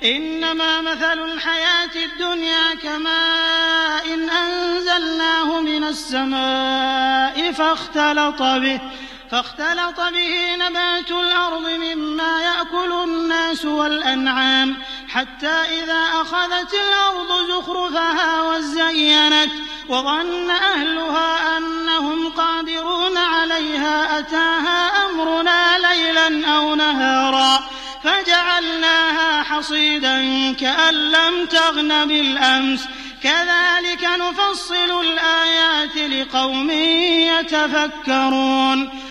إنما مثل الحياة الدنيا كماء أنزلناه من السماء فاختلط به نبات الأرض مما يأكل الناس والأنعام حتى إذا أخذت الأرض زخرفها وزينت وظن أهلها أنهم قادرون عليها أتاها أمرنا ليلا أو نهارا فجعلناها حصيدا كأن لم تغن بالأمس كذلك نفصل الآيات لقوم يتفكرون